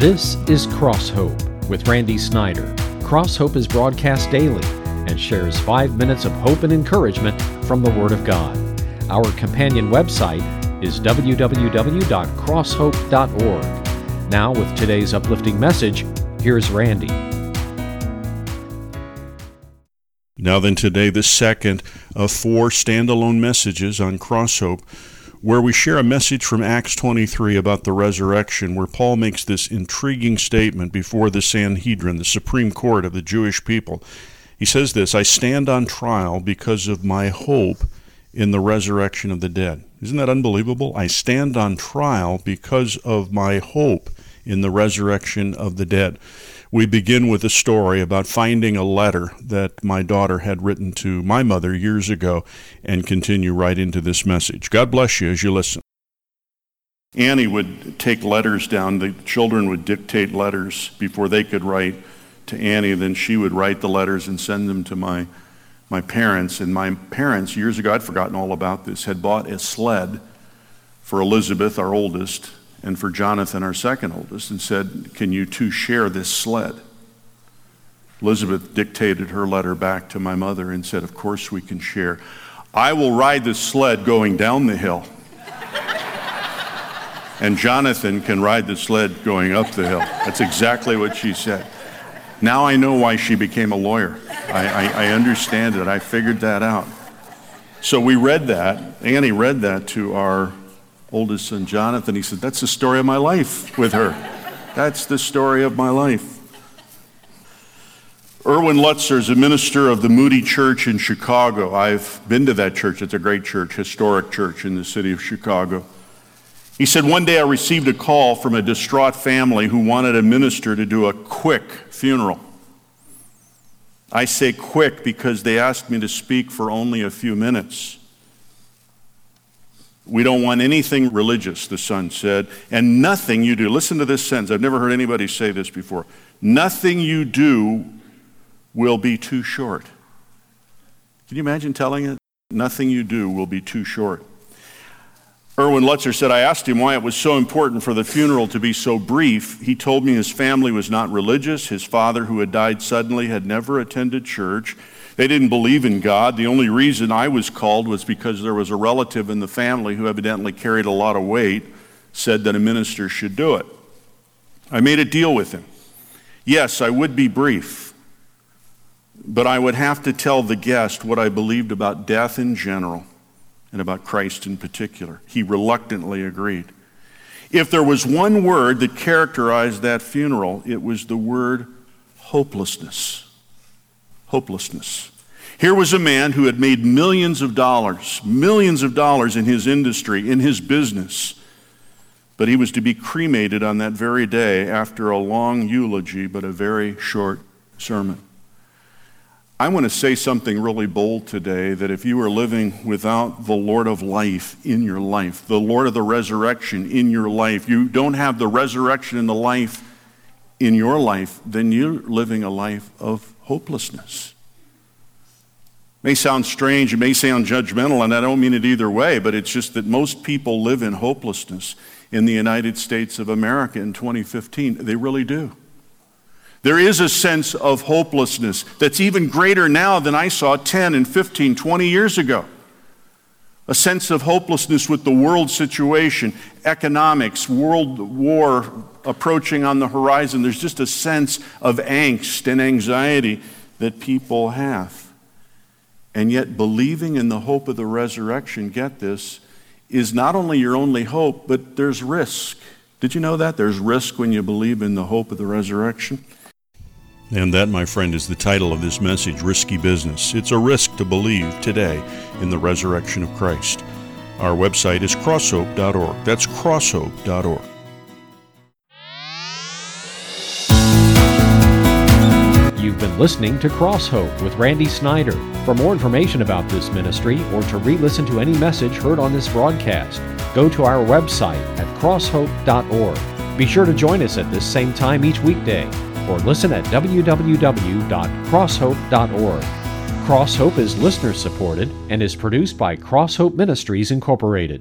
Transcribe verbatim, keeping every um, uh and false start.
This is Cross Hope with Randy Snyder. Cross Hope is broadcast daily and shares five minutes of hope and encouragement from the Word of God. Our companion website is w w w dot cross hope dot org. Now, with today's uplifting message, here's Randy. Now then, today, the second of four standalone messages on Cross Hope, where we share a message from Acts twenty-three about the resurrection, where Paul makes this intriguing statement before the Sanhedrin, the supreme court of the Jewish people. He says this, "I stand on trial because of my hope in the resurrection of the dead." Isn't that unbelievable? I stand on trial because of my hope in the resurrection of the dead. We begin with a story about finding a letter that my daughter had written to my mother years ago and continue right into this message. God bless you as you listen. Annie would take letters down. The children would dictate letters before they could write to Annie. Then she would write the letters and send them to my, my parents. And my parents, years ago, I'd forgotten all about this, had bought a sled for Elizabeth, our oldest, and for Jonathan, our second oldest, and said, "Can you two share this sled?" Elizabeth dictated her letter back to my mother and said, "Of course we can share. I will ride the sled going down the hill, and Jonathan can ride the sled going up the hill." That's exactly what she said. Now I know why she became a lawyer. I, I, I understand it. I figured that out. So we read that. Annie read that to our oldest son, Jonathan. He said, "That's the story of my life with her. That's the story of my life." Erwin Lutzer is a minister of the Moody Church in Chicago. I've been to that church. It's a great church, historic church in the city of Chicago. He said, "One day I received a call from a distraught family who wanted a minister to do a quick funeral. I say quick because they asked me to speak for only a few minutes. We don't want anything religious," the son said, "and nothing you do," listen to this sentence, I've never heard anybody say this before, "nothing you do will be too short." Can you imagine telling it? Nothing you do will be too short. Erwin Lutzer said, "I asked him why it was so important for the funeral to be so brief. He told me his family was not religious. His father, who had died suddenly, had never attended church. They didn't believe in God. The only reason I was called was because there was a relative in the family who evidently carried a lot of weight, said that a minister should do it. I made a deal with him. Yes, I would be brief, but I would have to tell the guest what I believed about death in general and about Christ in particular." He reluctantly agreed. If there was one word that characterized that funeral, it was the word hopelessness. Hopelessness. Here was a man who had made millions of dollars, millions of dollars in his industry, in his business, but he was to be cremated on that very day after a long eulogy, but a very short sermon. I want to say something really bold today, that if you are living without the Lord of life in your life, the Lord of the resurrection in your life, you don't have the resurrection and the life in your life, then you're living a life of hopelessness. It may sound strange, it may sound judgmental, and I don't mean it either way, but it's just that most people live in hopelessness in the United States of America in twenty fifteen. They really do. There is a sense of hopelessness that's even greater now than I saw ten and fifteen, twenty years ago. A sense of hopelessness with the world situation, economics, world war approaching on the horizon. There's just a sense of angst and anxiety that people have. And yet believing in the hope of the resurrection, get this, is not only your only hope, but there's risk. Did you know that? There's risk when you believe in the hope of the resurrection. And that, my friend, is the title of this message, Risky Business. It's a risk to believe today in the resurrection of Christ. Our website is cross hope dot org. That's cross hope dot org. You've been listening to Cross Hope with Randy Snyder. For more information about this ministry or to re-listen to any message heard on this broadcast, go to our website at cross hope dot org. Be sure to join us at this same time each weekday, or listen at w w w dot cross hope dot org. Cross Hope is listener supported and is produced by Cross Hope Ministries Incorporated.